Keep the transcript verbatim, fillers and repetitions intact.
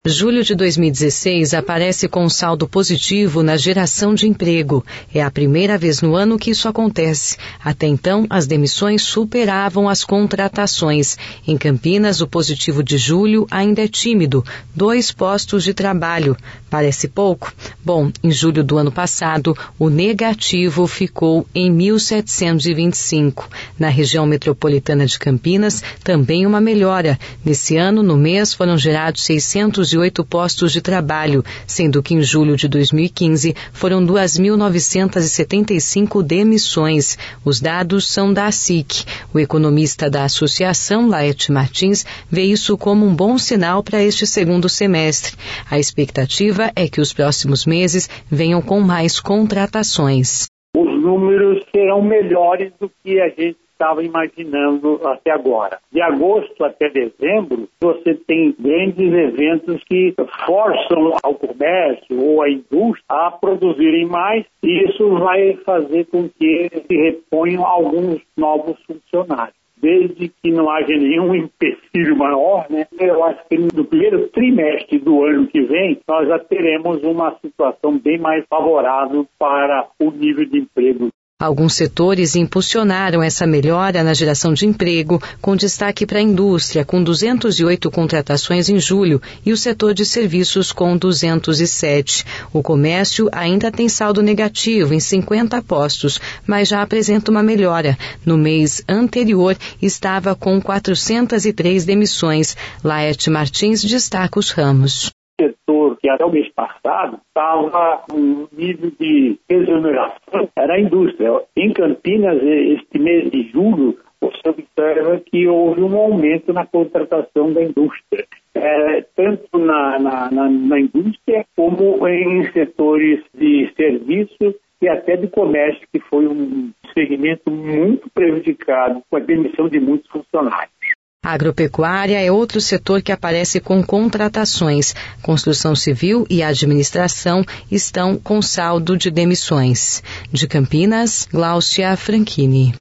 Julho de dois mil e dezesseis aparece com saldo positivo na geração de emprego. É a primeira vez no ano que isso acontece. Até então, as demissões superavam as contratações. Em Campinas, o positivo de julho ainda é tímido, dois postos de trabalho. Parece pouco? Bom, em julho do ano passado, o negativo ficou em mil setecentos e vinte e cinco. Na região metropolitana de Campinas, também uma melhora. Nesse ano, no mês, foram gerados seiscentos e oito postos de trabalho, sendo que em julho de dois mil e quinze foram duas mil novecentos e setenta e cinco demissões. Os dados são da ASIC. O economista da associação, Laerte Martins, vê isso como um bom sinal para este segundo semestre. A expectativa é que os próximos meses venham com mais contratações. Os números serão melhores do que a gente estava imaginando até agora. De agosto até dezembro, você tem grandes eventos que forçam ao comércio ou à indústria a produzirem mais, e isso vai fazer com que se reponham alguns novos funcionários. Desde que não haja nenhum empecilho maior, né? Eu acho que no primeiro trimestre do ano que vem, nós já teremos uma situação bem mais favorável para o nível de emprego. Alguns setores impulsionaram essa melhora na geração de emprego, com destaque para a indústria, com duzentas e oito contratações em julho, e o setor de serviços com duzentos e sete. O comércio ainda tem saldo negativo em cinquenta postos, mas já apresenta uma melhora. No mês anterior, estava com quatrocentas e três demissões. Laerte Martins destaca os ramos. Setor que até o mês passado estava um nível de exoneração era a indústria. Em Campinas, este mês de julho, você observa que houve um aumento na contratação da indústria, é, tanto na, na, na, na indústria como em setores de serviços e até de comércio, que foi um segmento muito prejudicado com a demissão de muitos funcionários. A agropecuária é outro setor que aparece com contratações. Construção civil e administração estão com saldo de demissões. De Campinas, Gláucia Franchini.